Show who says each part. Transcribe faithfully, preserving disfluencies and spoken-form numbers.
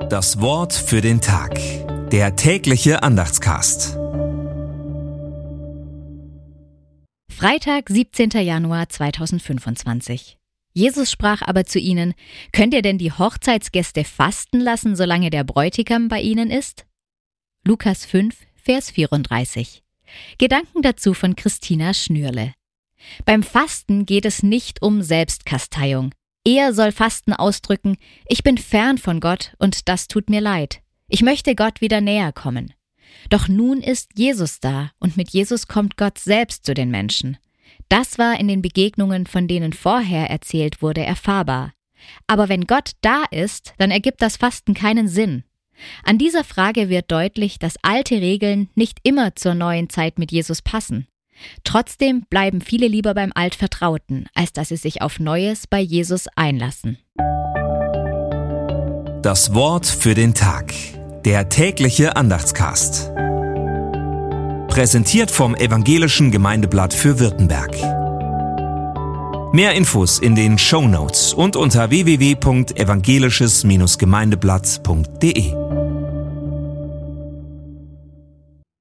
Speaker 1: Das Wort für den Tag. Der tägliche Andachtscast.
Speaker 2: Freitag, siebzehnter Januar zweitausendfünfundzwanzig. Jesus sprach aber zu ihnen: Könnt ihr denn die Hochzeitsgäste fasten lassen, solange der Bräutigam bei ihnen ist? Lukas fünf, Vers vierunddreißig. Gedanken dazu von Christina Schnürle. Beim Fasten geht es nicht um Selbstkasteiung. Eher soll Fasten ausdrücken: Ich bin fern von Gott und das tut mir leid. Ich möchte Gott wieder näher kommen. Doch nun ist Jesus da und mit Jesus kommt Gott selbst zu den Menschen. Das war in den Begegnungen, von denen vorher erzählt wurde, erfahrbar. Aber wenn Gott da ist, dann ergibt das Fasten keinen Sinn. An dieser Frage wird deutlich, dass alte Regeln nicht immer zur neuen Zeit mit Jesus passen. Trotzdem bleiben viele lieber beim Altvertrauten, als dass sie sich auf Neues bei Jesus einlassen.
Speaker 1: Das Wort für den Tag. Der tägliche Andachtscast. Präsentiert vom Evangelischen Gemeindeblatt für Württemberg. Mehr Infos in den Shownotes und unter w w w punkt evangelisches Gemeindeblatt punkt d e.